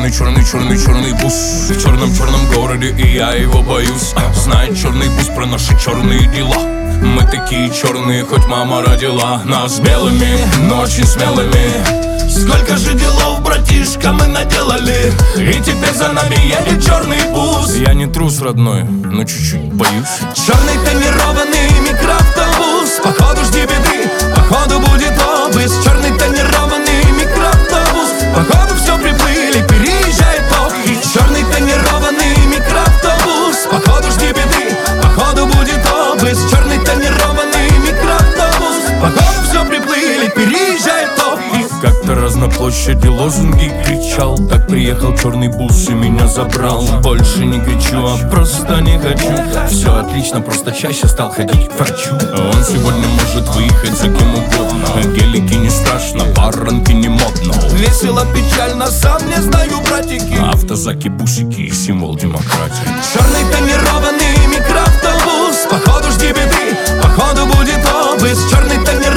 черный бус в черном городе, и я его боюсь. Знает черный бус про наши черные дела. Мы такие черные, хоть мама родила нас белыми, но очень смелыми. Сколько же делов, братишка, мы наделали, и теперь за нами едет черный бус. Я не трус, родной, но чуть-чуть боюсь. Черный тонированный микроавтобус, походу жди беды, походу будет обыск. Черный тонированный микроавтобус, походу все приплыли, переезжает охи. Черный тонированный микроавтобус, походу жди беды, походу будет обыск. Черный тонированный микроавтобус, походу все приплыли, переезжает охи. Как-то раз на площади лозунги кричал, так приехал черный бус и меня забрал. Больше не кричу, а просто не хочу. Все отлично, просто чаще стал ходить к врачу. Он сегодня может выехать за кем угодно. Гелики не страшно, баранки не модно. Весело, печально, сам не знаю, братики. Автозаки, бусики, символ демократии. Черный тонированный микроавтобус, походу жди беды, походу будет обыск. Черный тонированный